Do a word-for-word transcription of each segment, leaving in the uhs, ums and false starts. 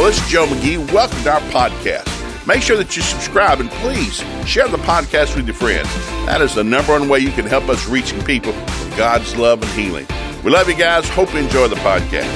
it's Joe McGee. Welcome to our podcast. Make sure that you subscribe and please share the podcast with your friends. That is the number one way you can help us reaching people with God's love and healing. We love you guys. Hope you enjoy the podcast.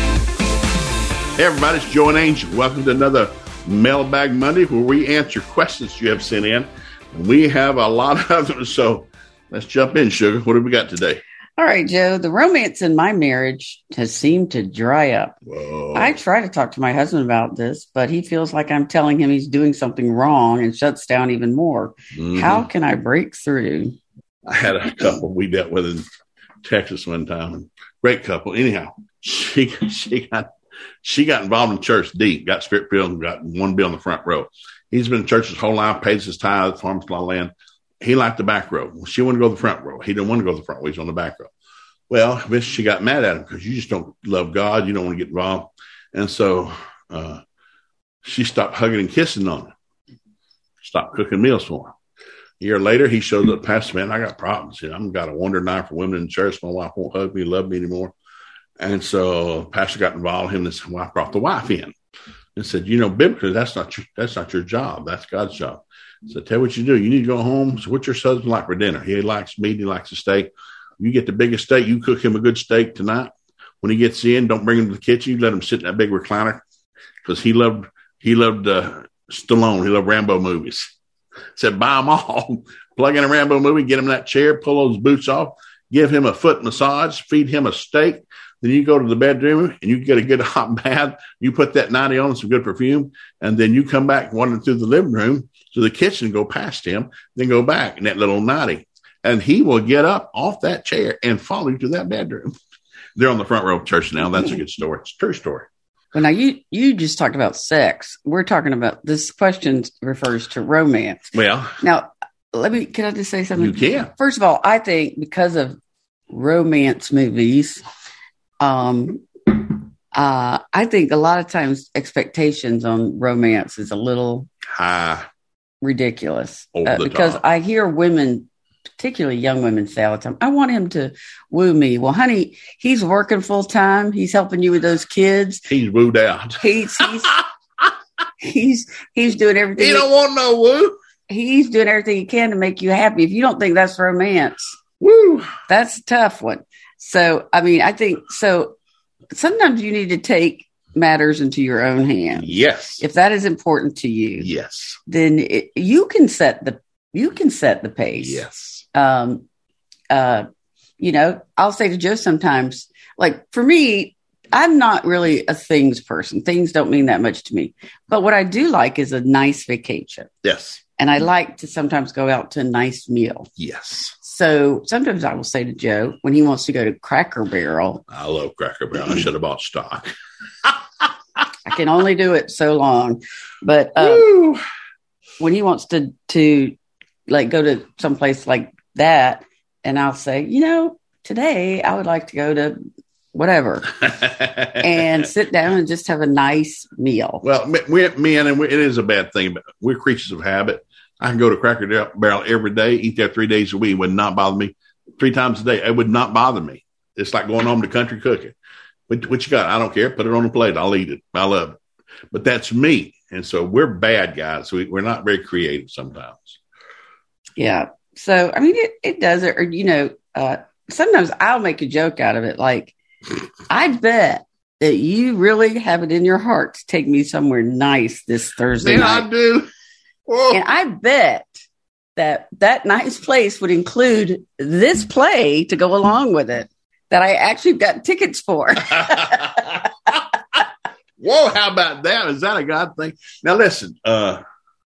Hey, everybody, it's Joe and Angel. Welcome to another Mailbag Monday where we answer questions you have sent in. We have a lot of them, so let's jump in, Sugar. What have we got today? All right, Joe. The romance in my marriage has seemed to dry up. Whoa. I try to talk to my husband about this, but he feels like I'm telling him he's doing something wrong and shuts down even more. Mm-hmm. How can I break through? I had a couple we dealt with in Texas one time. Great couple. Anyhow, she she got she got involved in church deep, got spirit filled, and got one bill in the front row. He's been in church his whole life, pays his tithe, farms a lot of land. He liked the back row. She wanted to go to the front row. He didn't want to go to the front row. He's on the back row. Well, she got mad at him because you just don't love God. You don't want to get involved. And so uh, she stopped hugging and kissing on him. Stopped cooking meals for him. A year later, he showed up, Pastor, man, I got problems. You know, I've got a wonder knife for women in church. My wife won't hug me, love me anymore. And so Pastor got involved. Him and his wife brought the wife in and said, you know, biblically, that's not your, that's not your job. That's God's job. So tell you what you do. You need to go home. So what's your husband like for dinner? He likes meat. He likes a steak. You get the biggest steak. You cook him a good steak tonight. When he gets in, don't bring him to the kitchen. You let him sit in that big recliner because he loved he loved uh, Stallone. He loved Rambo movies. Said buy them all. Plug in a Rambo movie. Get him in that chair. Pull those boots off. Give him a foot massage. Feed him a steak. Then you go to the bedroom and you get a good hot bath. You put that nightie on, some good perfume, and then you come back wandering through the living room to the kitchen, go past him, then go back in that little nightie. And he will get up off that chair and follow you to that bedroom. They're on the front row of church now. That's a good story. It's a true story. Well, now you, you just talked about sex. We're talking about this question refers to romance. Well, now let me, can I just say something? You can. First of all, I think because of romance movies, um, uh, I think a lot of times expectations on romance is a little high. Ridiculous uh, because top. I hear women, particularly young women, say all the time, I want him to woo me. Well, honey, he's working full time. He's helping you with those kids. He's wooed out. He's he's he's, he's doing everything. He don't he, want no woo. He's doing everything he can to make you happy. If you don't think that's romance, woo, that's a tough one. So, I mean, I think so. Sometimes you need to take matters into your own hands. Yes. If that is important to you. Yes. Then it, you can set the, you can set the pace. Yes. Um, uh, you know, I'll say to Joe sometimes, like for me, I'm not really a things person. Things don't mean that much to me, but what I do like is a nice vacation. Yes. And I like to sometimes go out to a nice meal. Yes. So sometimes I will say to Joe when he wants to go to Cracker Barrel. I love Cracker Barrel. I should have bought stock. I can only do it so long, but uh, when he wants to to like go to someplace like that, and I'll say, you know, today I would like to go to whatever and sit down and just have a nice meal. Well, we, me and we, it is a bad thing, but we're creatures of habit. I can go to Cracker Barrel every day, eat there three days a week. It would not bother me. Three times a day, it would not bother me. It's like going home to country cooking. What, what you got? I don't care. Put it on the plate. I'll eat it. I love it. But that's me. And so we're bad guys. We, we're not very creative sometimes. Yeah. So, I mean, it, it does it. Or, you know, uh, sometimes I'll make a joke out of it. Like, I bet that you really have it in your heart to take me somewhere nice this Thursday Man, night. I do. Whoa. And I bet that that nice place would include this play to go along with it that I actually got tickets for. Whoa, how about that? Is that a God thing? Now, listen, uh,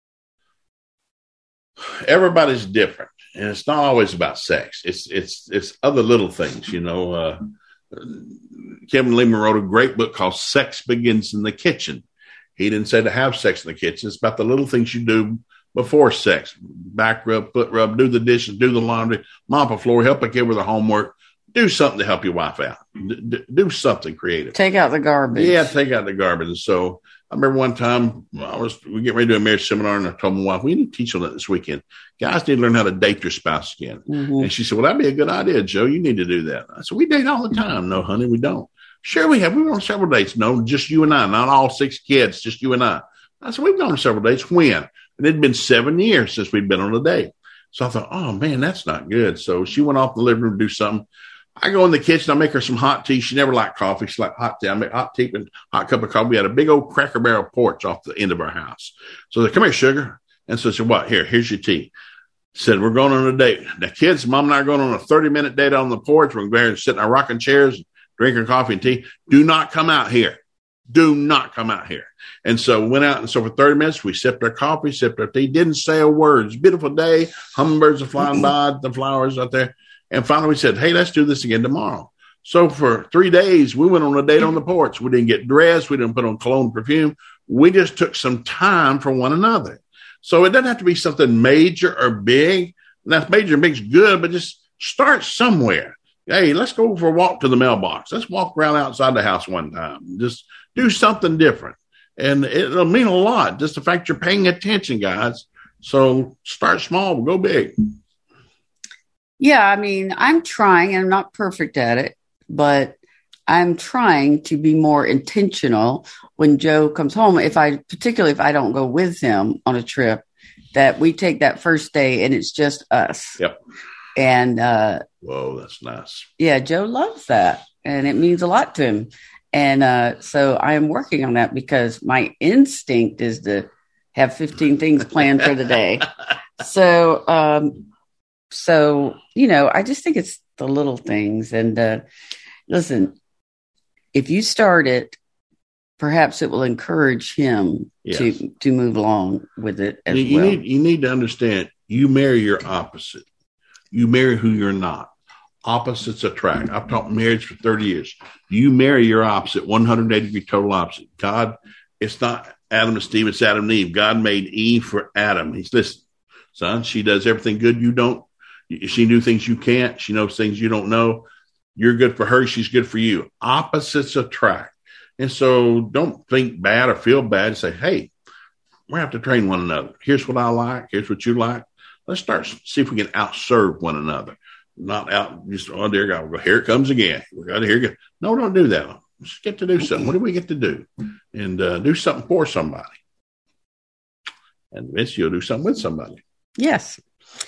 everybody's different, and it's not always about sex. It's it's it's other little things, you know. Uh, Kevin Leman wrote a great book called Sex Begins in the Kitchen. He didn't say to have sex in the kitchen. It's about the little things you do before sex. Back rub, foot rub, do the dishes, do the laundry, mop a floor, help a kid with their homework. Do something to help your wife out. D- do something creative. Take out the garbage. Yeah, take out the garbage. So I remember one time I was we getting ready to do a marriage seminar, and I told my wife, we need to teach on that this weekend. Guys need to learn how to date their spouse again. Mm-hmm. And she said, well, that'd be a good idea, Joe. You need to do that. I said, we date all the time. No, honey, we don't. Sure, we have. We went on several dates. No, just you and I, not all six kids, just you and I. I said, we've gone on several dates. When? And it had been seven years since we'd been on a date. So I thought, oh, man, that's not good. So she went off in the living room to do something. I go in the kitchen. I make her some hot tea. She never liked coffee. She liked hot tea. I make hot tea and hot cup of coffee. We had a big old Cracker Barrel porch off the end of our house. So they come here, sugar. And so I said, what? Here, here's your tea. Said, we're going on a date. The kids, Mom and I are going on a thirty minute date on the porch. We're going to sit in our rocking chairs, drinking coffee and tea. Do not come out here. Do not come out here. And so we went out. And so for thirty minutes, we sipped our coffee, sipped our tea, didn't say a word. It's a beautiful day. Hummingbirds are flying by, the flowers out there. And finally we said, hey, let's do this again tomorrow. So for three days, we went on a date on the porch. We didn't get dressed. We didn't put on cologne perfume. We just took some time for one another. So it doesn't have to be something major or big. That's major and big's good, but just start somewhere. Hey, let's go for a walk to the mailbox. Let's walk around outside the house one time. Just do something different. And it'll mean a lot. Just the fact you're paying attention, guys. So start small, go big. Yeah, I mean, I'm trying, and I'm not perfect at it, but I'm trying to be more intentional when Joe comes home. If I, particularly if I don't go with him on a trip, that we take that first day and it's just us. Yep. And, uh, whoa, that's nice. Yeah, Joe loves that, and it means a lot to him. And uh, so I am working on that because my instinct is to have fifteen things planned for the day. So, um, so, you know, I just think it's the little things. And uh, listen, if you start it, perhaps it will encourage him yes. to, to move along with it as you, well. You need, you need to understand, you marry your opposite. You marry who you're not. Opposites attract. I've taught marriage for thirty years. You marry your opposite, one hundred eighty degree total opposite. God, it's not Adam and Steve, it's Adam and Eve. God made Eve for Adam. He's, listen, son, she does everything good you don't. She knew things you can't. She knows things you don't know. You're good for her. She's good for you. Opposites attract. And so don't think bad or feel bad. Say, hey, we have to train one another. Here's what I like. Here's what you like. Let's start, see if we can outserve one another. Not out just, oh, dear God, we'll go, here it comes again. We got to hear it. No, don't do that. Let's get to do something. What do we get to do? And uh, do something for somebody. And eventually you'll do something with somebody. Yes.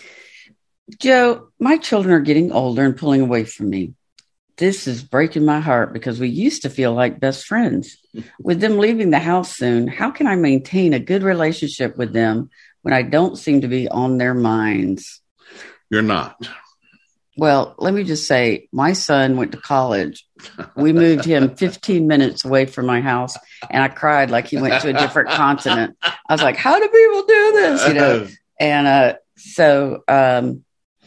Joe, my children are getting older and pulling away from me. This is breaking my heart because we used to feel like best friends. With them leaving the house soon, how can I maintain a good relationship with them when I don't seem to be on their minds? You're not. Well, let me just say, my son went to college. We moved him fifteen minutes away from my house, and I cried like he went to a different continent. I was like, how do people do this? You know, and uh, so, um,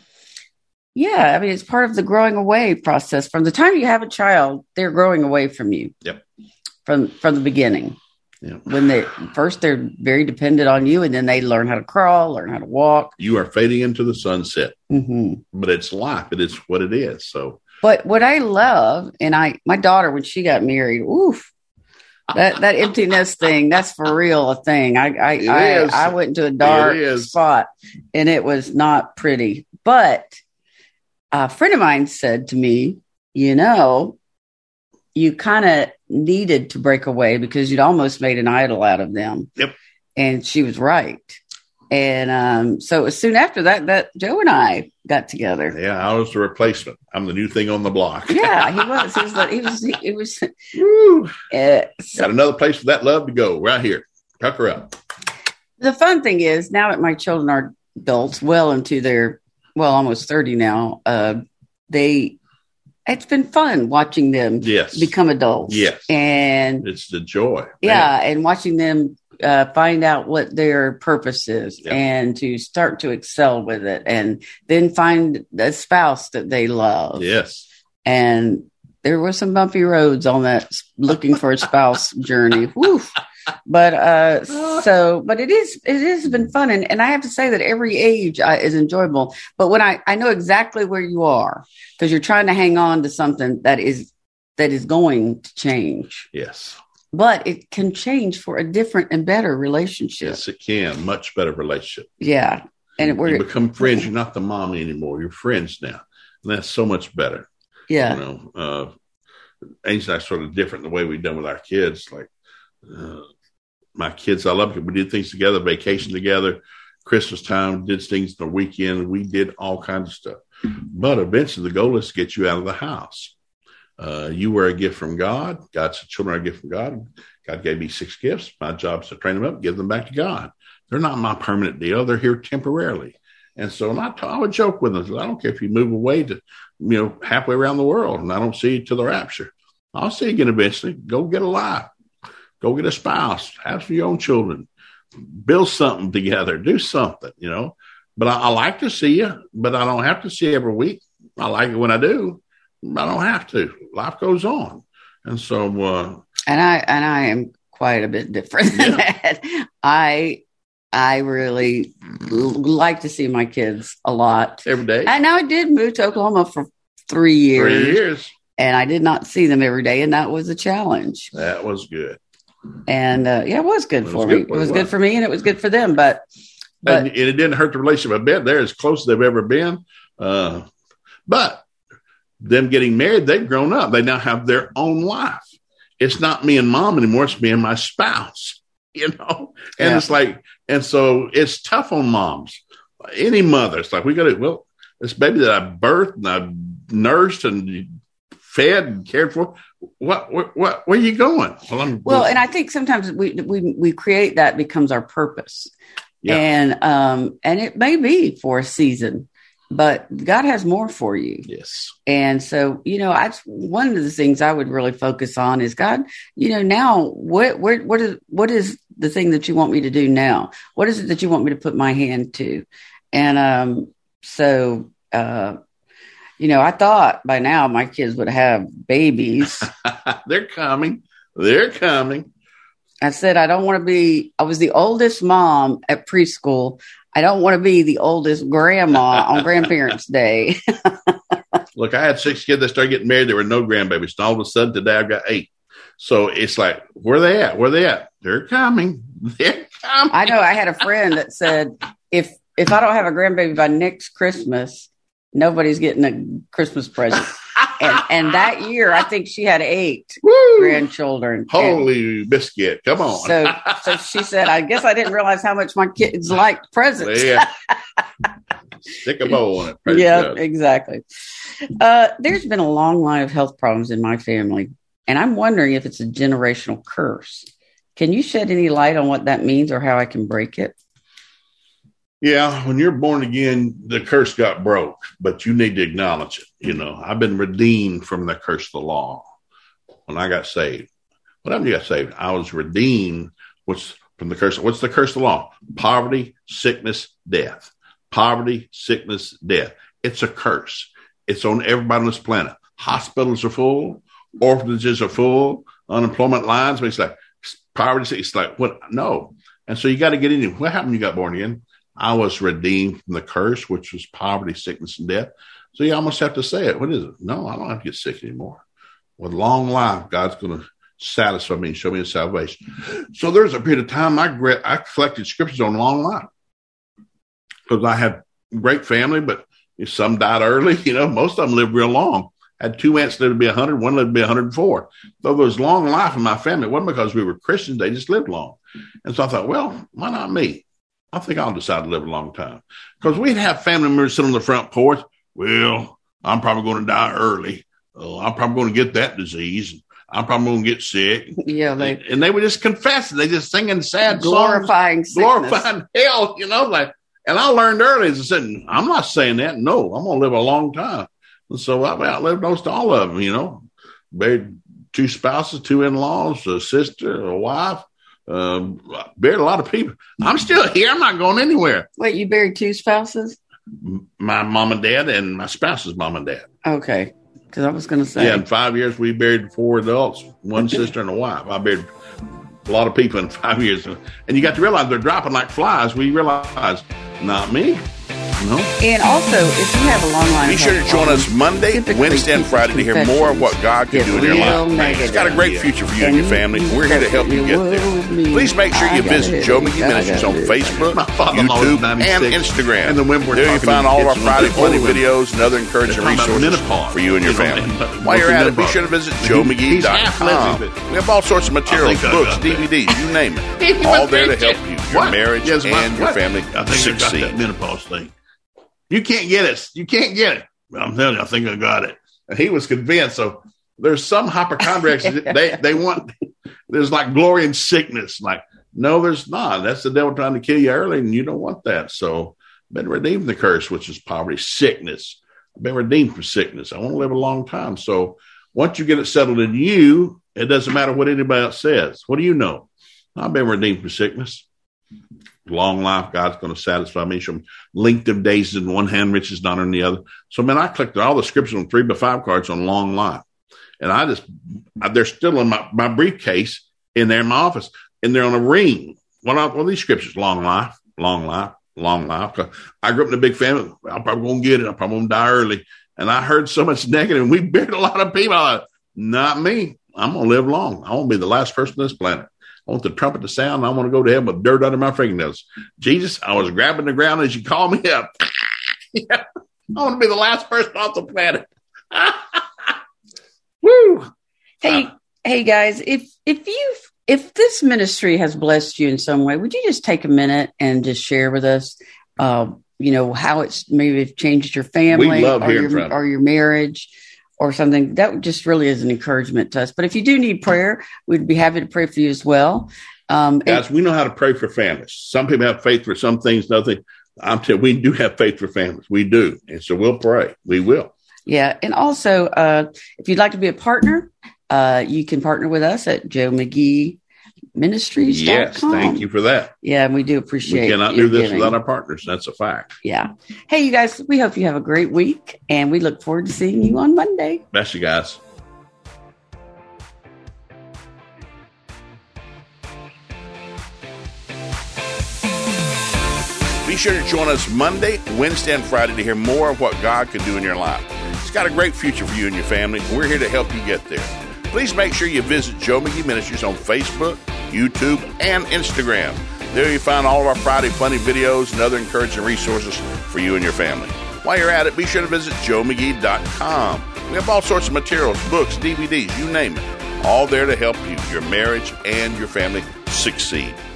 yeah, I mean, it's part of the growing away process. From the time you have a child, they're growing away from you. Yep. From from the beginning. Yep. When they first they're very dependent on you, and then they learn how to crawl, learn how to walk. You are fading into the sunset, mm-hmm. but it's life. It is what it is. So, but what I love, and I, my daughter, when she got married, oof, that that empty nest thing, that's for real a thing. I I I, I went into a dark spot, and it was not pretty. But a friend of mine said to me, you know, you kind of needed to break away because you'd almost made an idol out of them. Yep. And she was right. And um, so it was soon after that that Joe and I got together. Yeah, I was the replacement. I'm the new thing on the block. Yeah, he was. He was. He was. He, he was Woo. Uh, so, got another place for that love to go right here. Tuck her up. The fun thing is, now that my children are adults, well into their, well, almost thirty now, uh, they, it's been fun watching them yes. become adults. Yes. And it's the joy. Yeah. Man. And watching them uh, find out what their purpose is yep. and to start to excel with it, and then find a spouse that they love. Yes. And there were some bumpy roads on that looking for a spouse journey. Whew. But uh, so, but it is, it has been fun. And, and I have to say that every age uh, is enjoyable. But when I, I know exactly where you are, because you're trying to hang on to something that is, that is going to change. Yes. But it can change for a different and better relationship. Yes, it can. Much better relationship. Yeah. And it, we're, you become friends. You're not the mommy anymore. You're friends now. And that's so much better. Yeah. You know, uh, Angel and I sort of different in the way we've done with our kids. Like uh, my kids, I love it. We did things together, vacation together, Christmas time, did things the weekend. We did all kinds of stuff. But eventually the goal is to get you out of the house. Uh, you were a gift from God. God's children are a gift from God. God gave me six gifts. My job is to train them up, give them back to God. They're not my permanent deal. They're here temporarily. And so and I, I would joke with them. I don't care if you move away to, you know, halfway around the world and I don't see you till the rapture. I'll see you again eventually. Go get a life. Go get a spouse. Have your own children. Build something together. Do something, you know. But I, I like to see you, but I don't have to see you every week. I like it when I do. I don't have to. Life goes on. And so. Uh, and I and I am quite a bit different than yeah. that. I I really like to see my kids a lot. Every day. And now I did move to Oklahoma for three years. Three years. And I did not see them every day. And that was a challenge. That was good. And uh, yeah, it was good it for was me. Good for it was you. good for me and it was good for them. But, but and, and it didn't hurt the relationship a bit. They're as close as they've ever been. Uh, but them getting married, they've grown up. They now have their own life. It's not me and mom anymore. It's me and my spouse, you know? And yeah. it's like, and so it's tough on moms. Any mother, it's like, we got to, well, this baby that I birthed and I nursed and fed and cared for, what, what, what where are you going? Well, I'm, well, and I think sometimes we, we, we create that becomes our purpose. Yeah. And, um, and it may be for a season, but God has more for you. Yes. And so, you know, I, one of the things I would really focus on is God, you know, now what, what, what is, what is the thing that you want me to do now? What is it that you want me to put my hand to? And, um, so, uh, you know, I thought by now my kids would have babies. They're coming. They're coming. I said, I don't want to be, I was the oldest mom at preschool. I don't want to be the oldest grandma on Grandparents' Day. Look, I had six kids that started getting married. There were no grandbabies. And all of a sudden today I've got eight. So it's like, where are they at? Where are they at? They're coming. They're coming. I know. I had a friend that said, if if I don't have a grandbaby by next Christmas, nobody's getting a Christmas present. and, and that year, I think she had eight Woo! grandchildren. Holy and biscuit. Come on. So, so she said, I guess I didn't realize how much my kids like presents. Yeah. Stick a bow on it. Yeah, God. Exactly. Uh, there's been a long line of health problems in my family, and I'm wondering if it's a generational curse. Can you shed any light on what that means or how I can break it? Yeah, when you're born again, the curse got broke, but you need to acknowledge it. You know, I've been redeemed from the curse of the law when I got saved. What happened when you got saved? I was redeemed what's from the curse. What's the curse of the law? Poverty, sickness, death. Poverty, sickness, death. It's a curse. It's on everybody on this planet. Hospitals are full. Orphanages are full. Unemployment lines. But it's like poverty. It's like, what? No. And so you got to get in. What happened when you got born again? I was redeemed from the curse, which was poverty, sickness, and death. So you almost have to say it. What is it? No, I don't have to get sick anymore. With long life, God's going to satisfy me and show me His salvation. So there's a period of time I, read, I collected scriptures on long life because I had great family, but some died early. You know, most of them lived real long. I had two aunts lived to be one hundred, one lived to be one hundred four. So there was long life in my family. It wasn't because we were Christians. They just lived long. And so I thought, well, why not me? I think I'll decide to live a long time. Because we'd have family members sit on the front porch. Well, I'm probably going to die early. Uh, I'm probably going to get that disease. I'm probably going to get sick. Yeah, they and, and they would just confess it. They just singing sad glorifying songs. Glorifying hell, you know. Like, and I learned early, as I said, I'm not saying that. No, I'm going to live a long time. And so I've outlived most all of them, you know. Married two spouses, two in-laws, a sister, a wife. Um, buried a lot of people. I'm still here. I'm not going anywhere. Wait, you buried two spouses? My mom and dad and my spouse's mom and dad. Okay. Because I was going to say. Yeah, in five years, we buried four adults, one sister and a wife. I buried a lot of people in five years. And you got to realize they're dropping like flies. We realize, not me. No. And also, if you have a long line, be sure to join us Monday, Wednesday, and Friday to hear more of what God can do in your life. It's got a great future for you and your family. We're here to help you get there. Please make sure you visit Joe McGee Ministries on Facebook, YouTube, and Instagram. And there you find all of our Friday Funny videos and other encouraging resources for you and your family. While you're at it, be sure to visit joe mcgee dot com. We have all sorts of materials, books, D V Ds, you name it. All there to help you, your marriage, and your family succeed. That menopause thing. You can't get it. You can't get it. I'm telling you, I think I got it. And he was convinced. So there's some hypochondriacs. they they want. There's like glory in sickness. Like no, there's not. That's the devil trying to kill you early, and you don't want that. So I've been redeemed from the curse, which is poverty, sickness. I've been redeemed from sickness. I want to live a long time. So once you get it settled in you, it doesn't matter what anybody else says. What do you know? I've been redeemed from sickness. Long life, God's going to satisfy me. Some length of days in one hand, riches not in the other. So, man, I clicked all the scriptures on three by five cards on long life. And I just, they're still in my, my briefcase in there in my office. And they're on a ring. What are, what are these scriptures? Long life, long life, long life. I grew up in a big family. I'm probably going to get it. I'm probably going to die early. And I heard so much negative. And we buried a lot of people. I thought, not me. I'm going to live long. I want to be the last person on this planet. I want the trumpet to sound. And I want to go to heaven with dirt under my fingernails. Jesus, I was grabbing the ground as you called me up. Yeah, I want to be the last person off the planet. Woo! Hey, uh, hey guys, if if you if this ministry has blessed you in some way, would you just take a minute and just share with us, uh, you know, how it's maybe changed your family we love or, your, your, or your marriage? Or something that just really is an encouragement to us. But if you do need prayer, we'd be happy to pray for you as well. Um, Guys, and, we know how to pray for families. Some people have faith for some things, nothing. I'm telling you, we do have faith for families. We do. And so we'll pray. We will. Yeah. And also, uh, if you'd like to be a partner, uh, you can partner with us at Joe McGee Ministries. Yes, thank you for that. Yeah, and we do appreciate it. We cannot do this giving. without our partners. That's a fact. Yeah. Hey, you guys, we hope you have a great week, and we look forward to seeing you on Monday. Bless you guys. Be sure to join us Monday, Wednesday, and Friday to hear more of what God can do in your life. It's got a great future for you and your family, and we're here to help you get there. Please make sure you visit Joe McGee Ministries on Facebook, YouTube, and Instagram. There you find all of our Friday Funny videos and other encouraging resources for you and your family. While you're at it, be sure to visit joe mcgee dot com. We have all sorts of materials, books, D V Ds, you name it. All there to help you, your marriage, and your family succeed.